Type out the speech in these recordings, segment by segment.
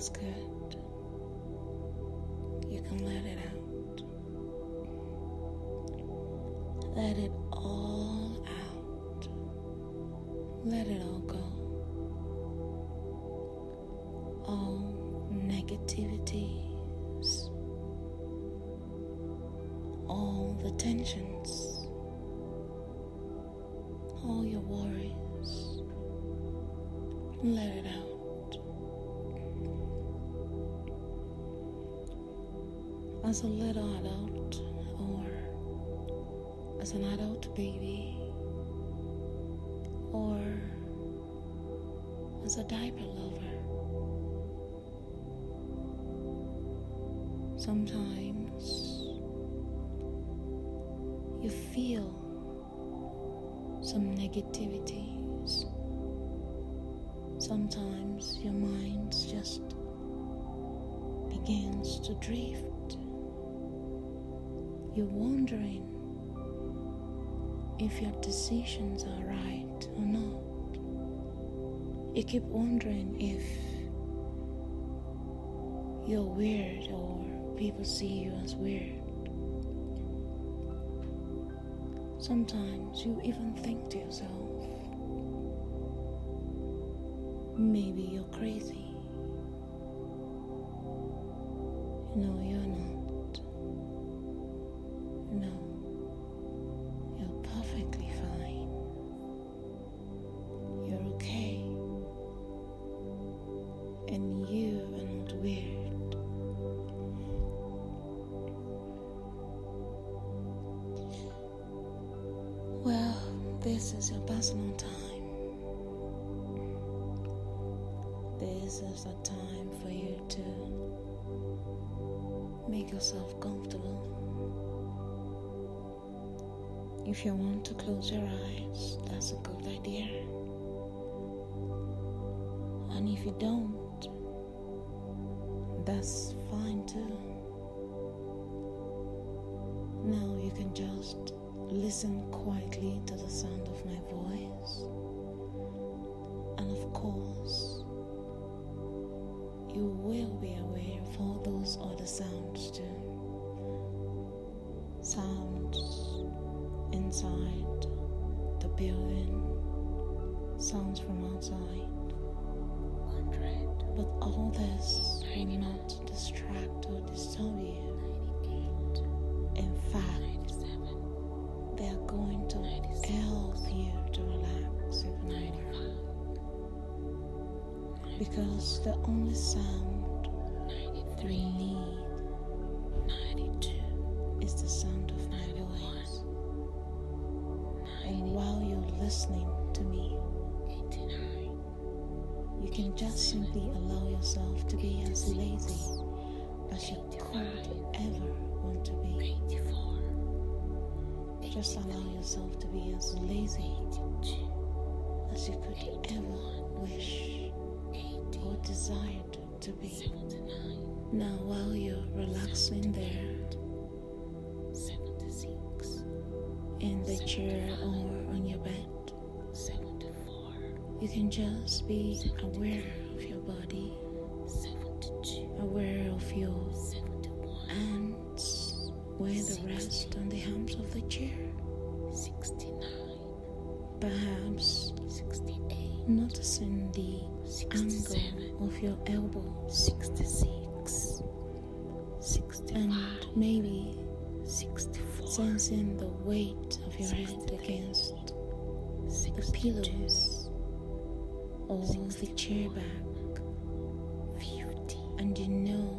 That's good. You can let it out. Let it all out. Let it all go. All negativities, all the tensions, all your worries. Let it out. As a little adult or as an adult baby or as a diaper lover, sometimes you feel some negativities. Sometimes your mind just begins to drift. You're wondering if your decisions are right or not. You keep wondering if you're weird or people see you as weird. Sometimes you even think to yourself, maybe you're crazy. No, you're not. No, you're perfectly fine. You're okay. And you are not weird. Well, this is your personal time. This is the time for you to make yourself comfortable. If you want to close your eyes, that's a good idea. And if you don't, that's fine too. Now you can just listen quietly to the sound of my voice. And of course, you will be aware of all those other sounds too. Sounds inside the building, sounds from outside. But all this will not distract or disturb you. In fact, they are going to help you to relax even more. Because the only sound we need is the sound of my voice. And while you're listening to me, you can just simply allow yourself to be as lazy as you could ever want to be. Just allow yourself to be as lazy as you could ever wish or desired to be. Now while you're relaxing there, in the chair or on your bed, you can just be aware of your body, aware of your hands where they rest on the arms of the chair. Perhaps noticing the angle of your elbows, and maybe sensing the weight of your head against the pillows or the chair back. And you know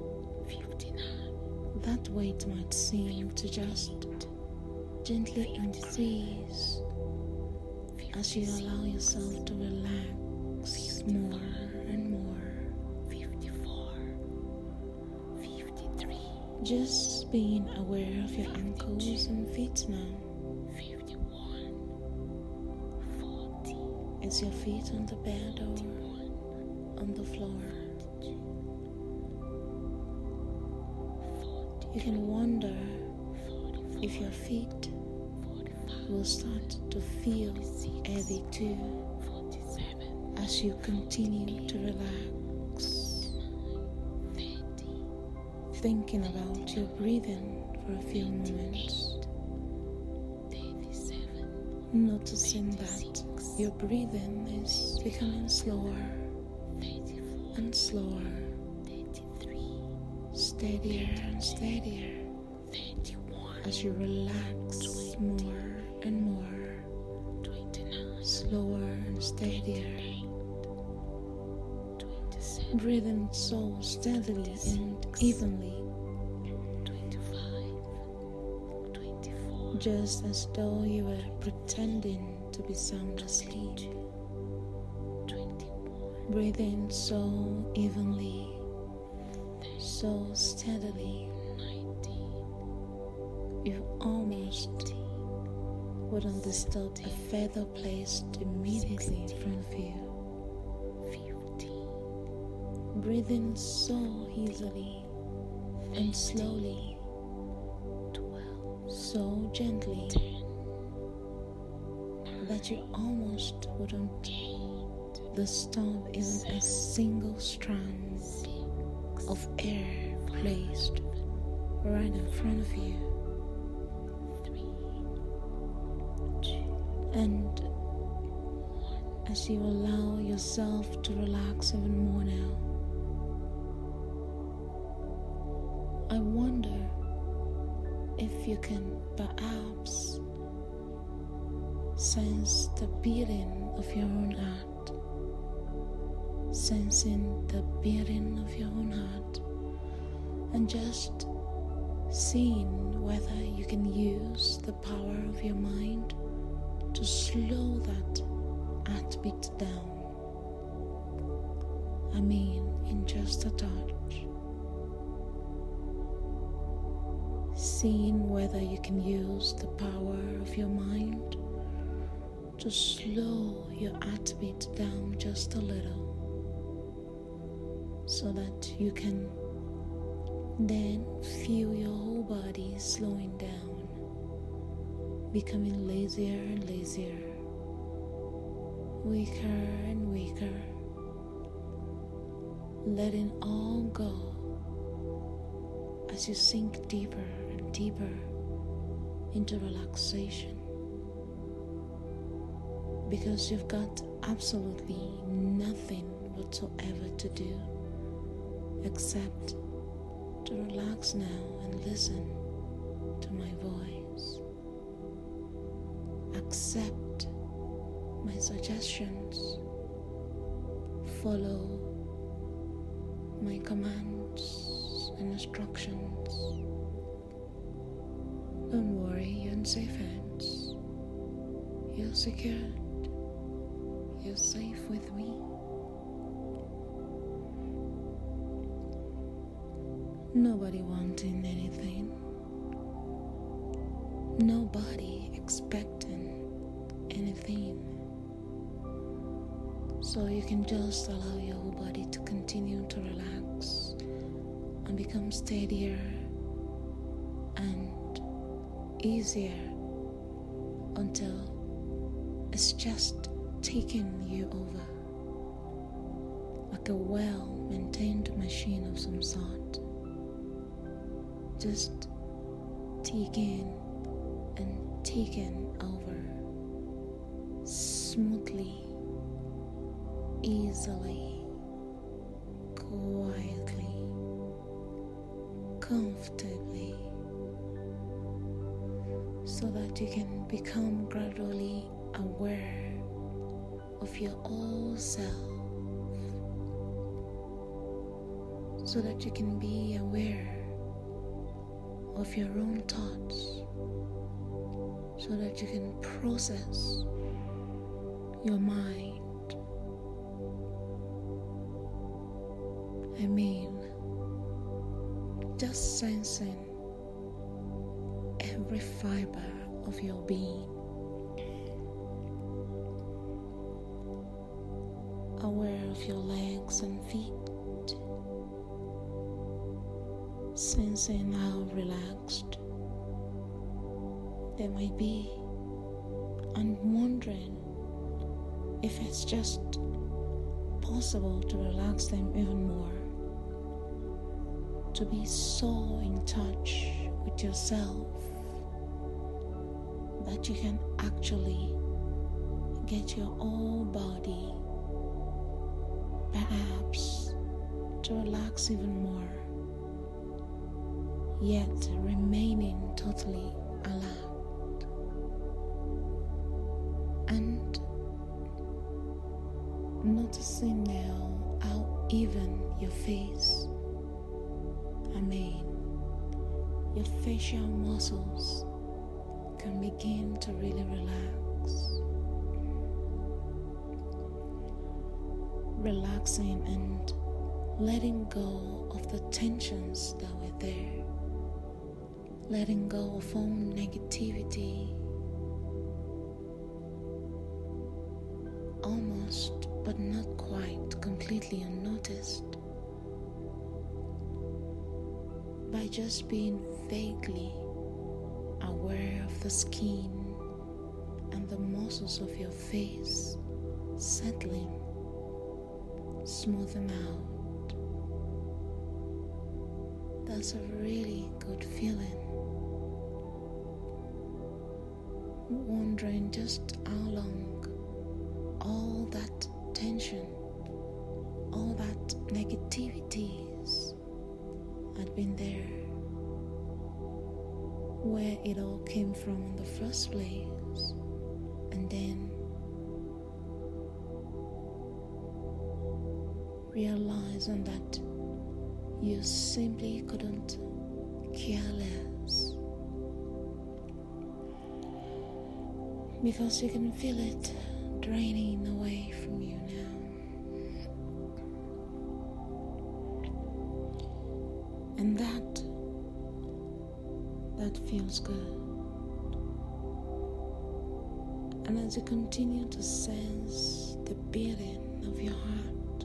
that weight might seem to just gently increase as you allow yourself to relax more and more. Just being aware of your ankles and feet now. Is your feet on the bed or on the floor? You can wonder if your feet will start to feel heavy too as you continue to relax. thinking about your breathing for a few moments, noticing that your breathing is becoming slower and slower, steadier and steadier as you relax more and more, slower and steadier, breathing so steadily and evenly, just as though you were pretending to be sound asleep. Breathing so evenly, so steadily, you almost wouldn't disturb a feather placed immediately in front of you. Breathing so easily and slowly, so gently, that you almost wouldn't disturb even a single strand of air placed right in front of you. And as you allow yourself to relax even more now, I wonder if you can perhaps sense the beating of your own heart, sensing the beating of your own heart, and just seeing whether you can use the power of your mind to slow that heartbeat down. I mean, in just a touch. Seeing whether you can use the power of your mind to slow your heartbeat down just a little, so that you can then feel your whole body slowing down, becoming lazier and lazier, weaker and weaker, letting all go as you sink deeper and deeper into relaxation, because you've got absolutely nothing whatsoever to do except to relax now and listen to my voice. Accept my suggestions, follow my commands and instructions. Don't worry, you're in safe hands. You're secured. You're safe with me. Nobody wanting anything. Nobody expecting anything. So you can just allow your whole body to continue to relax and become steadier and easier until it's just taking you over, like a well-maintained machine of some sort, just taking and taken over smoothly, easily, quietly, comfortably, so that you can become gradually aware of your whole self, so that you can be aware of your own thoughts, so that you can process your mind. I mean, just sensing every fiber of your being, aware of your legs and feet, sensing how relaxed they might be, and wondering if it's just possible to relax them even more. to be so in touch with yourself that you can actually get your whole body perhaps to relax even more, yet remaining totally alert. And noticing now how even your face, your facial muscles can begin to really relax. Relaxing and letting go of the tensions that were there. Letting go of all negativity. Almost, but not quite, completely unnoticed. By just being vaguely aware of the skin and the muscles of your face settling, smoothing out. That's a really good feeling. Wondering just how long all that tension, all that negativities had been there, where it all came from in the first place, and then realizing that you simply couldn't care less, because you can feel it draining away from you now. And that feels good. And as you continue to sense the beating of your heart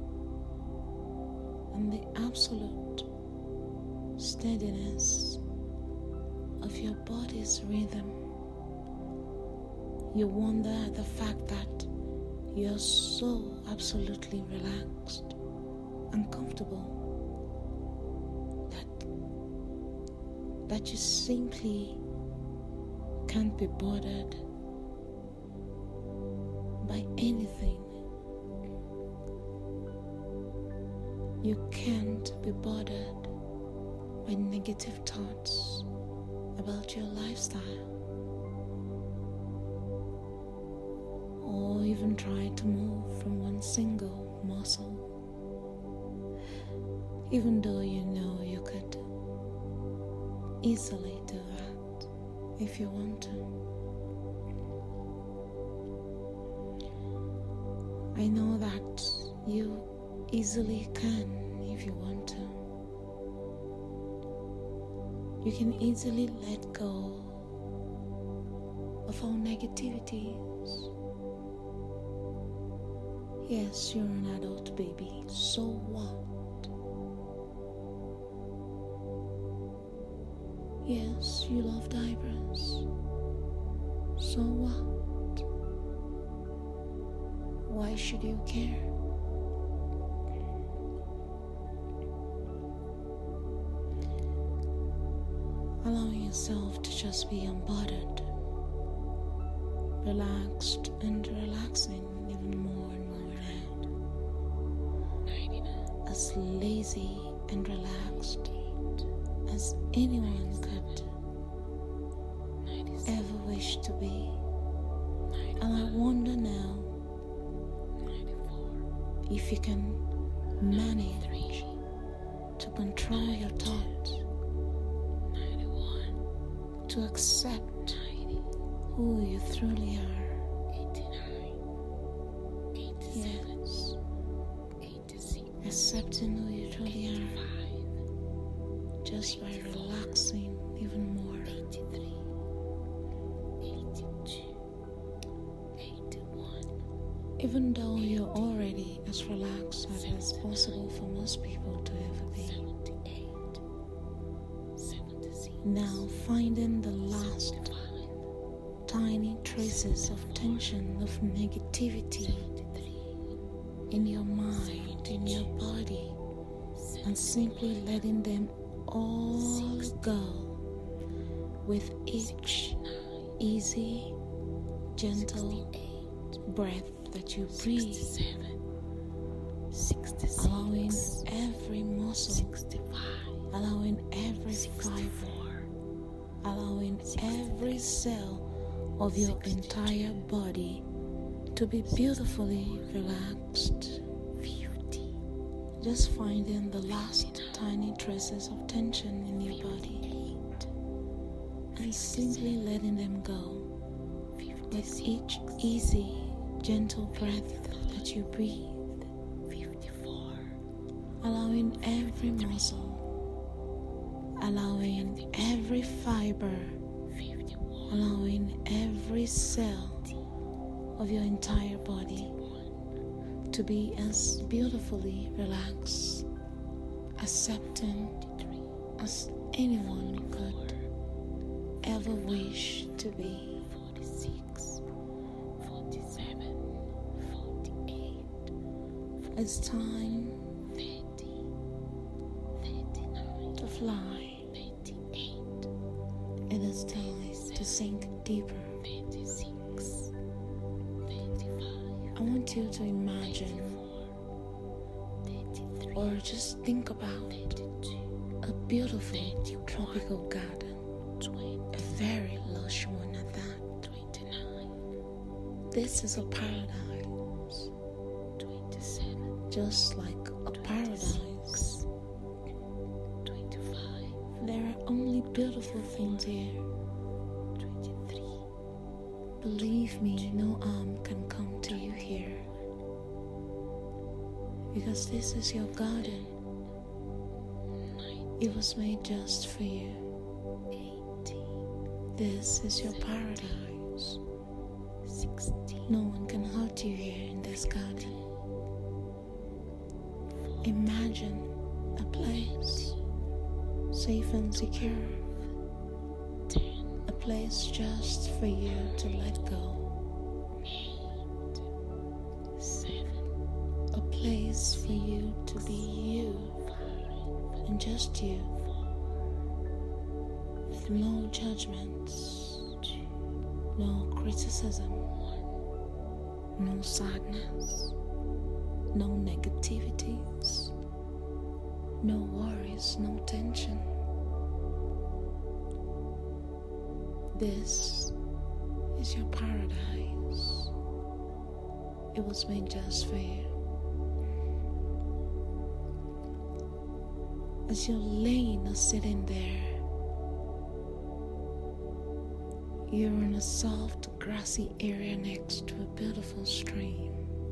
and the absolute steadiness of your body's rhythm, you wonder at the fact that you're so absolutely relaxed and comfortable that you simply can't be bothered by anything. You can't be bothered by negative thoughts about your lifestyle, or even try to move from one single muscle, even though you know you could easily do that if you want to. I know that you easily can if you want to. You can easily let go of all negativities. Yes, you're an adult baby, so what? Yes, you love diapers. So what? Why should you care? Allowing yourself to just be unbothered, relaxed and relaxing even more and more now. As lazy and relaxed as anyone could ever wish to be. And I wonder now if you can manage to control your thoughts, to accept who you truly are. Yes, accepting who you truly are, just by relaxing even more. Even though you're already as relaxed as it's possible for most people to ever be. Now finding the last tiny traces of tension, of negativity in your mind, in your body, and simply letting them all go with each easy, gentle breath that you breathe, allowing every muscle, allowing every fiber, allowing every cell of your entire body to be beautifully relaxed. Just finding the last tiny traces of tension in your body and simply letting them go with each easy, gentle breath that you breathe, allowing every muscle, allowing every fiber, allowing every cell of your entire body to be as beautifully relaxed, accepting as anyone could ever wish to be. 46, 47, 48. It's time 30, 39, to fly. 38. It is time to sink deeper. 36. I want you to imagine or just think about a beautiful tropical garden, a very lush one at that. This is a paradise, just like a paradise. There are only beautiful things here. Believe me, no harm can come to you here, because this is your garden. It was made just for you. This is your paradise. No one can hurt you here in this garden. Imagine a place safe and secure, a place just for you to let go, a place for you to be you and just you, with no judgments, no criticism, no sadness, no negativities, no worries, no tension. This is your paradise. It was made just for you. As you're laying or sitting there, you're in a soft, grassy area next to a beautiful stream.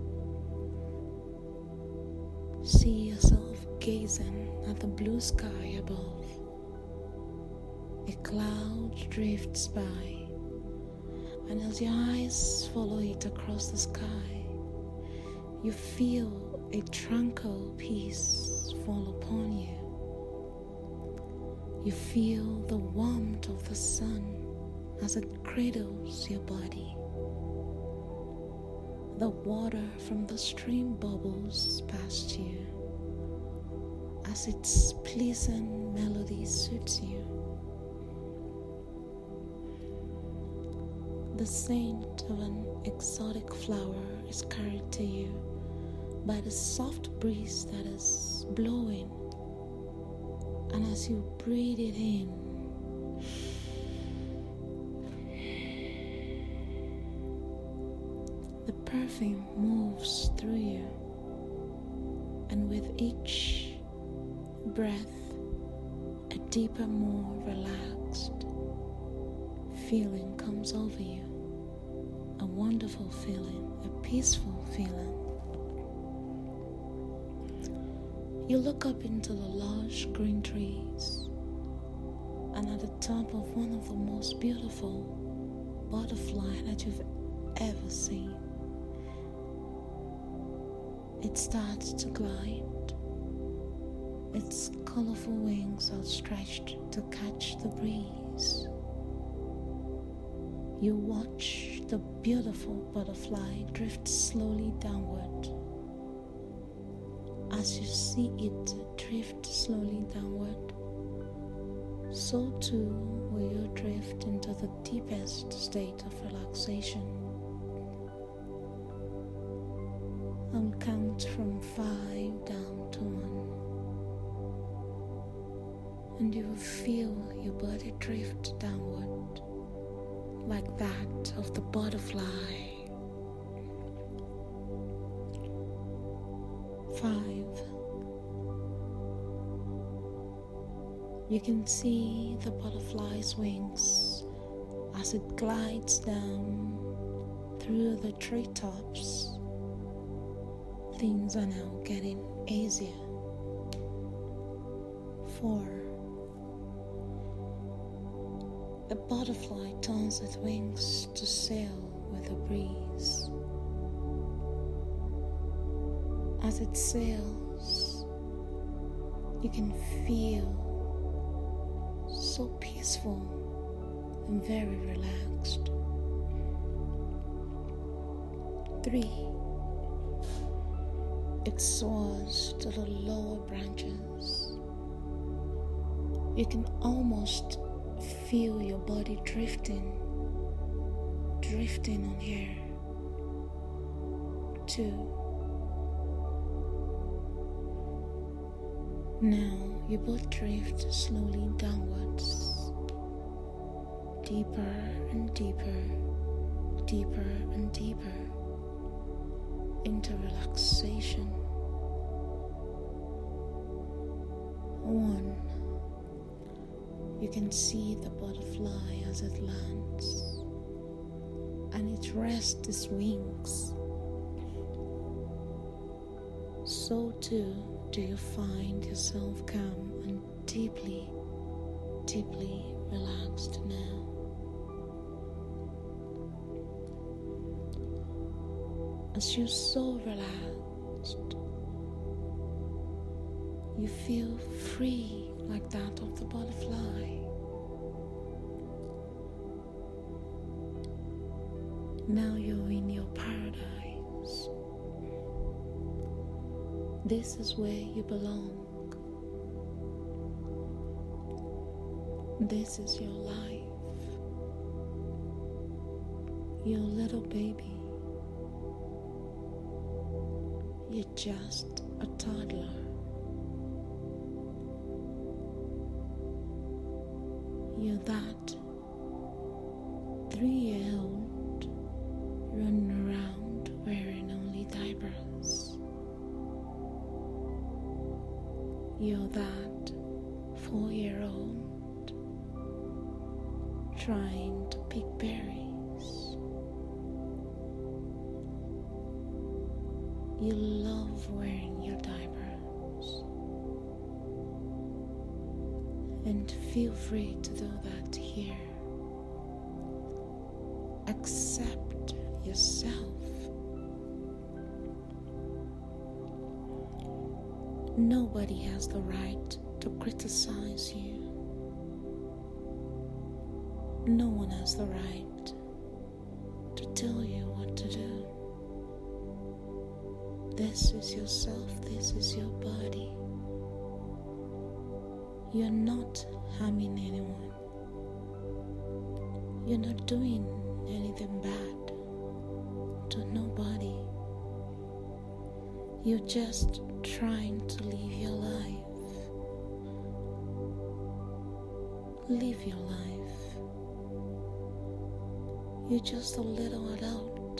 See yourself gazing at the blue sky above. A cloud drifts by, and as your eyes follow it across the sky, you feel a tranquil peace fall upon you. You feel the warmth of the sun as it cradles your body. The water from the stream bubbles past you as its pleasant melody suits you. The scent of an exotic flower is carried to you by the soft breeze that is blowing, and as you breathe it in, the perfume moves through you, and with each breath, a deeper, more relaxed feeling comes over you. A wonderful feeling, a peaceful feeling. You look up into the lush green trees, and at the top of one of the most beautiful butterfly that you've ever seen, it starts to glide, its colorful wings outstretched to catch the breeze. You watch the beautiful butterfly drift slowly downward. As As you see it drift slowly downward, so too will you drift into the deepest state of relaxation. I'll count from 5 down to 1, and you will feel your body drift downward like that of the butterfly. 5. You can see the butterfly's wings as it glides down through the treetops. Things are now getting easier. 4. The butterfly turns its wings to sail with the breeze. As it sails, you can feel so peaceful and very relaxed. 3. It soars to the lower branches. You can almost feel your body drifting on air. 2. Now you both drift slowly downwards, deeper and deeper, deeper and deeper into relaxation. 1. You can see the butterfly as it lands, and it rests its wings. So too do you find yourself calm and deeply, deeply relaxed now. As you're so relaxed, you feel free like that of the butterfly. Now you're in your paradise. This is where you belong. This is your life. Your little baby. You're just a toddler. You're that 3-year-old running around wearing only diapers. You're that 4-year-old trying to pick berries. You love wearing your diapers, and feel free to do that here. Accept yourself. Nobody has the right to criticize you. No one has the right to tell you what to do. This is yourself, this is your body. You're not harming anyone. You're not doing anything bad to nobody. You're just trying to live your life. Live your life. You're just a little adult.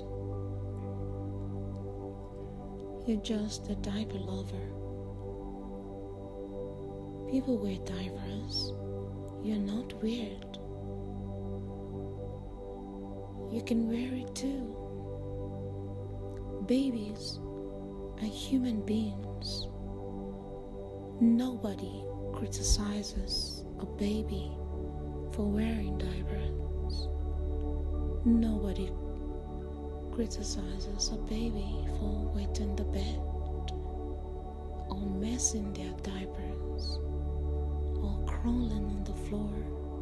You're just a diaper lover. People wear diapers. You're not weird. You can wear it too. Babies are human beings. Nobody criticizes a baby for wearing diapers. Nobody criticizes a baby for wetting the bed, or messing their diapers, or crawling on the floor,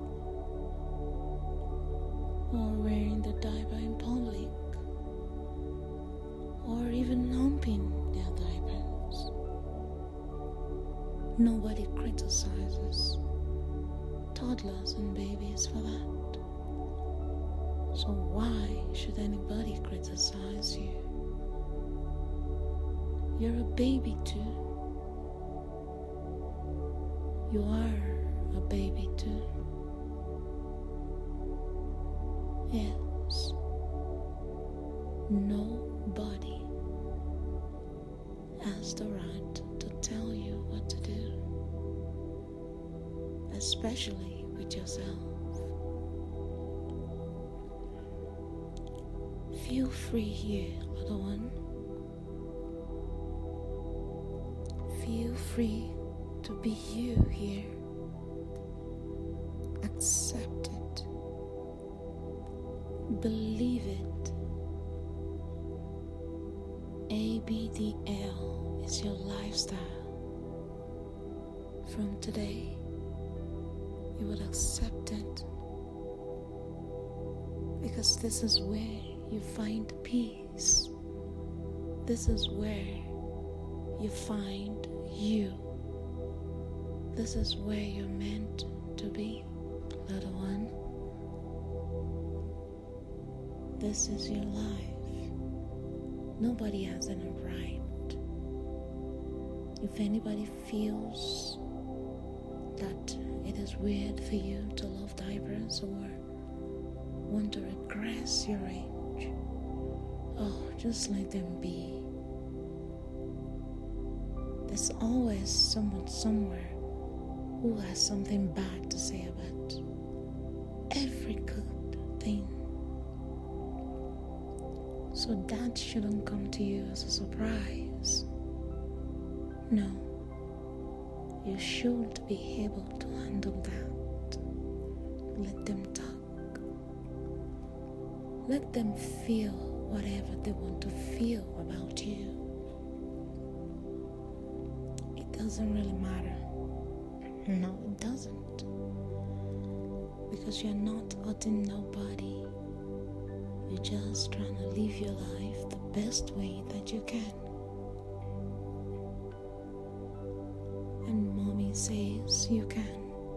or wearing the diaper in public, or even humping their diapers. Nobody criticizes toddlers and babies for that. So why should anybody criticize you? You're a baby too. You are a baby too. Yes. Nobody has the right to tell you what to do, especially with yourself. Feel free here, little one. Feel free to be you here. Accept it. Believe it. ABDL is your lifestyle. From today, you would accept it, because this is where you find peace. This is where you find you. This is where you're meant to be, little one. This is your life. Nobody has any right. If anybody feels that it is weird for you to love diapers or want to regress your age, oh, just let them be. There's always someone somewhere who has something bad to say about every good thing. So that shouldn't come to you as a surprise. No, you should be able to handle that. Let them talk. Let them feel whatever they want to feel about you. It doesn't really matter. No, it doesn't. Because you're not hurting nobody. You're just trying to live your life the best way that you can. And mommy says you can.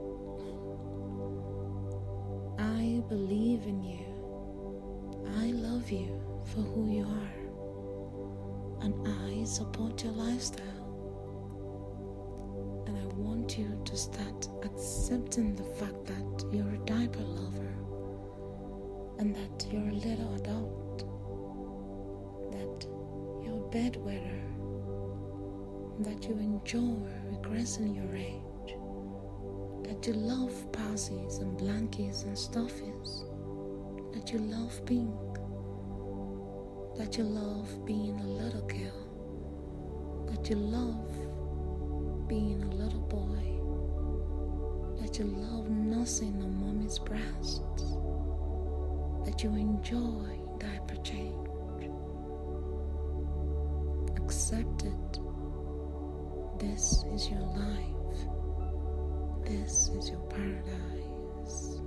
I believe in you. I love you for who you are. And I support your lifestyle. And I want you to start accepting the fact that you're a diaper lover, and that you're a little adult, that you're a bedwetter, that you enjoy regressing your age, that you love passies and blankies and stuffies, that you love pink, that you love being a little girl, that you love being a little boy, that you love nursing on mommy's breasts, that you enjoy diaper change. Accept it. This is your life. This is your paradise.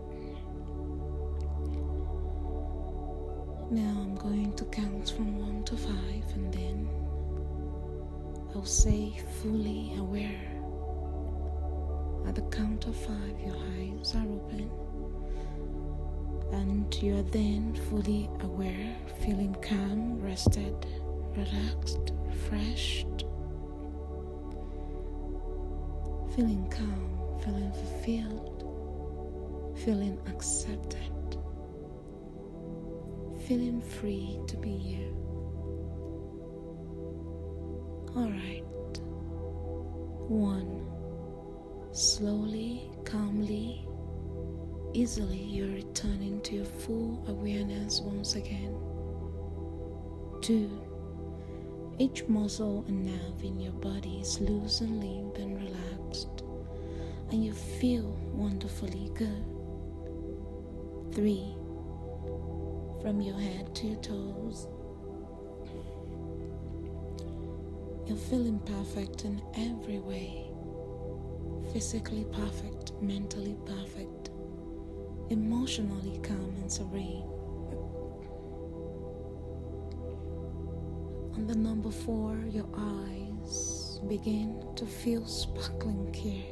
Now I'm going to count from 1 to 5, and then I'll say fully aware. At the count of 5, your eyes are open, and you are then fully aware, feeling calm, rested, relaxed, refreshed, feeling calm, feeling fulfilled, feeling accepted, feeling free to be you. Alright. 1. Slowly, calmly, easily you're returning to your full awareness once again. 2. Each muscle and nerve in your body is loose and limp and relaxed, and you feel wonderfully good. 3. From your head to your toes, you're feeling perfect in every way. Physically perfect, mentally perfect, emotionally calm and serene. On the number 4, your eyes begin to feel sparkling clear,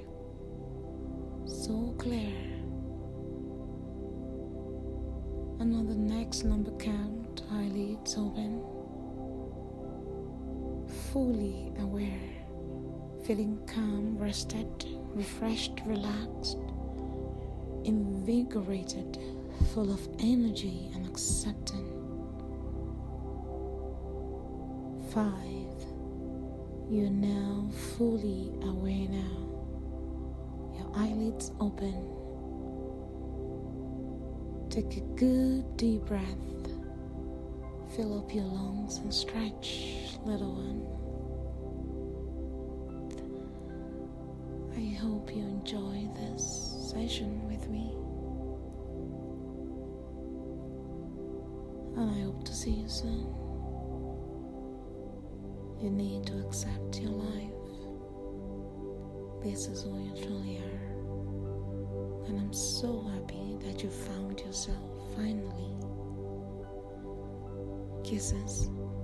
so clear. And on the next number count, eyelids open, fully aware, feeling calm, rested, refreshed, relaxed, invigorated, full of energy and acceptance. 5. You're now fully aware now. Your eyelids open. Take a good deep breath. Fill up your lungs and stretch, little one. I hope you enjoy this session with me. And I hope to see you soon. You need to accept your life. This is who you truly are. And I'm so happy that you found yourself finally. Kisses.